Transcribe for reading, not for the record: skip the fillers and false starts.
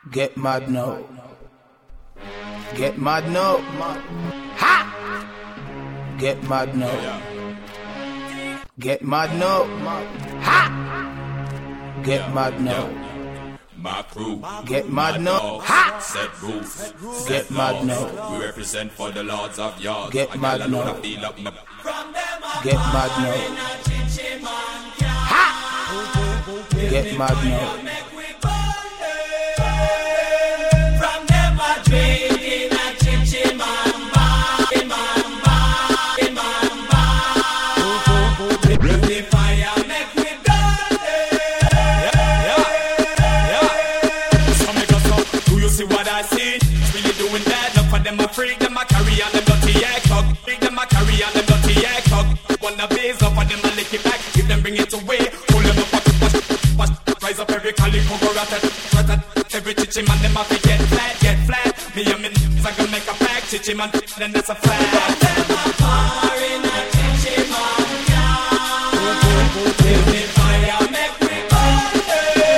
Get mad now. Get mad now. Ha! Get mad now. Get mad now. Ha! Get mad now. My crew, get mad now. Ha! Set rules, get mad now. We represent for the lords of yards. Get mad now. Get mad now. Ha! Get mad now. From them a drinking a chinchin mamba, mamba, mamba. The fire make we burn. So make us up. Do you see what I see? Really doing that. Enough of them a freak. Them a carry on them dirty egg talk. Freak them a carry on them dirty egg talk. Wanna base up on them a lick it back. If them bring it away, pull them up. Rise up every calico go rat. Every chichi man them have to get flat. Me and me I gonna make a pack chichi man, then that's a flag. Them a fire in a